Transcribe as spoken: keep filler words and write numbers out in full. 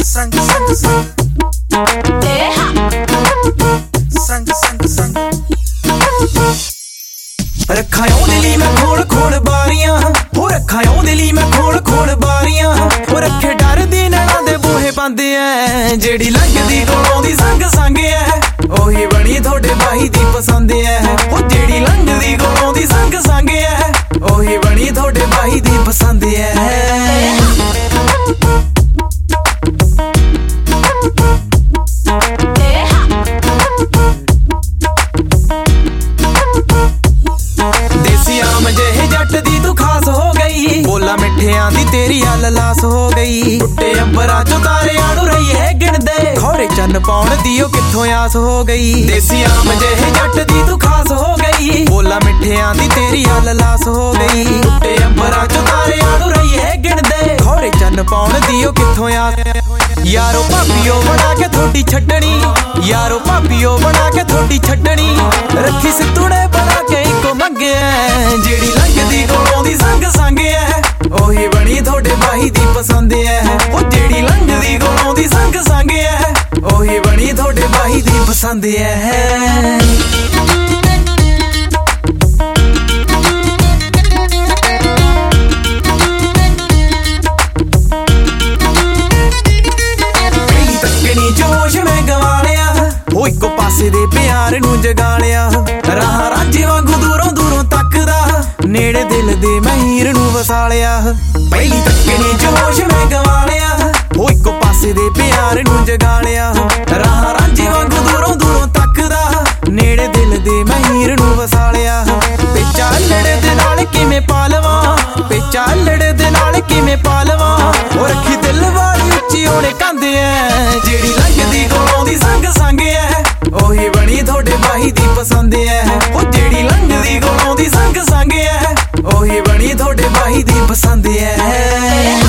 संग संग संग संग संग संग रखा ओदे लई मैं खोल खोल बारियां हो रखा ओदे लई मैं खोल खोल बारियां हो रखे डर दी नैना दे बूहे बंद ऐ जेड़ी लंघदी कोलों दी संग संग ऐ ओही बनी थोड़े बाही दी पसंद ऐ ओ जेड़ी लंघदी कोलों दी संग संग ऐ ओही बनी थोड़े बाही दी पसंद ऐ बोला मिठियां दी तेरी अल लास हो गई टुटे अंबरा चो तारियां नू रही है गिणदे खौरे चन्न पाउण दी ओ कित्थों आस हो गई देसी आम जेहे जट दी तू खास हो गई बोला मिठियां दी तेरी अल लास हो गई टुटे अंबरा चो तारियां नू रही है गिणदे खौरे चन्न पाउण दी ओ कित्थों आस यारो भाभीओ बना के थोड़ी छड्डनी यारो भाभीओ बना के थोड़ी छड्डनी रखी सितुड़े बना के इको मंगे जेड़ी लंघदी कोलों दी संग संग ऐ ओही बनी थोड़े बाही दी पसंद ऐ ओ जेड़ी लंघदी कोलों दी संग संग ऐ ओही बनी थोड़े बाही दी पसंद ऐ इको पासे दे प्यार नू जगा लिया राह रांझे वांगू दूरों दूरों तकदा नेड़े दिल दे मैं हीर नू वसा लिया पहली तकनी जोश मैं गवा लिया ओ इको पासे दे प्यार नू जगा लिया राह रांझे वांगू दूरों दूरों तकदा नेड़े दिल दे मैं हीर नू वसा लिया पेचा लड़े दे नाल किवें पा लवां पेचा लड़े दे नाल किवें पा लवां ओ रखी दिल वाली उच्ची ओने कंध ऐ जेड़ी लंघदी कोलों दी संग संग ऐ ओही बनी थोड़े बाही दी पसंद ऐ ओ जेड़ी लंघदी कोलों दी संग संग ऐ ओही बनी थोड़े बाही दी पसंद ऐ